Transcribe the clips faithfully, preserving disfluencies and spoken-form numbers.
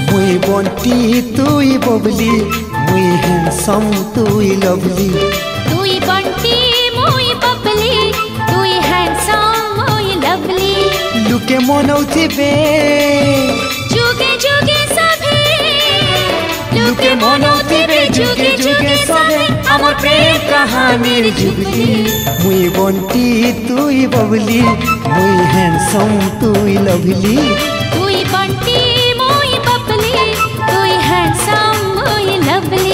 मुई बंटी तुई बबली मुई हैंडसम तुई लवली तुई बंटी मुई बबली तुई हैंडसम मुई लवली लुके मनौथिबे जुगे जुगे सभे लुके मनौथिबे जुगे जुगे सभे हमर प्रेम कहानीर जुगली मुई बंटी तुई बबली मुई हैंडसम तुई लवली तुई बंटी मुई बबली तुई हैंडसम मुई लवली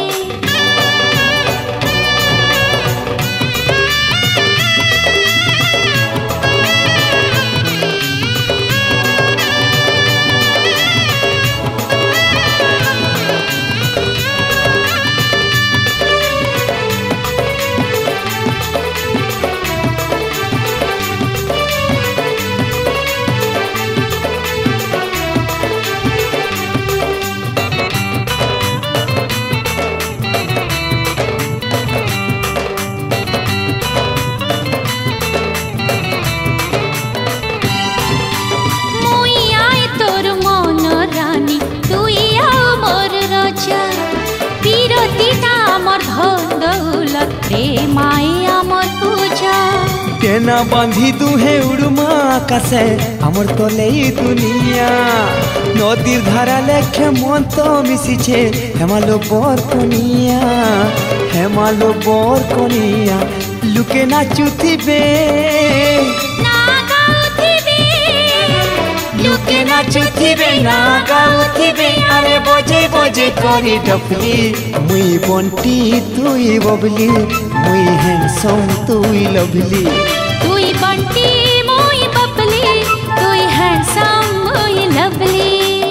तेना बांधी दुहे उड़मा आकाशे आमर तले दुनिया नदीर धारा लेखे मन तो मिशिछे हेमालो बर कनिया हेमालो बर कनिया लुके नाचुथिबे ना गाउथिबे लुके नाचुथिबे ना गाउथिबे अरे बजे बजे करी डफली मुई बंटी तुई बबली मुई हैंडसम तुई लवली तुई बंटी मुई बबली तुई हैंडसम मुई लवली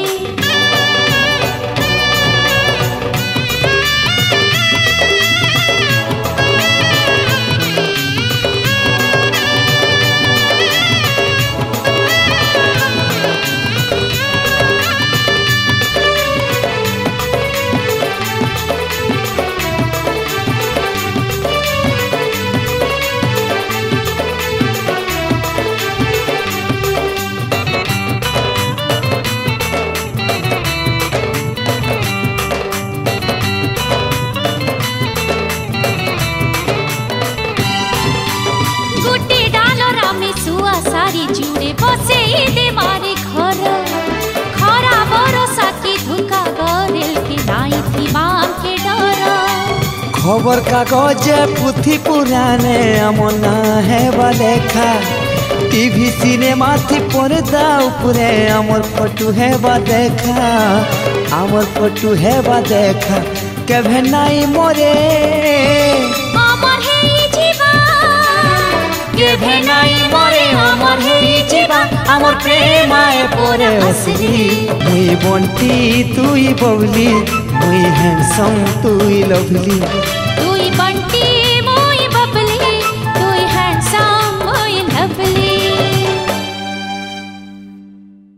सारी जुड़े बसे दे मारे घर खरा भरोसा की धोखा गरेल के नाई थी बाम के डर खबर कागज पुथी पुराने अमना है लेखा टीवी सिनेमा थी पर्दा उपरे अमर फोटो है बा देखा अमर फोटो है बा देखा केभे नाई मोरे अमर है जीवा केभे नाई मोरे अमर है जीवा अमर प्रेम आए पोरे असली मुई बंटी तुई बबली मुई हैंडसम तुई लवली तुई बंटी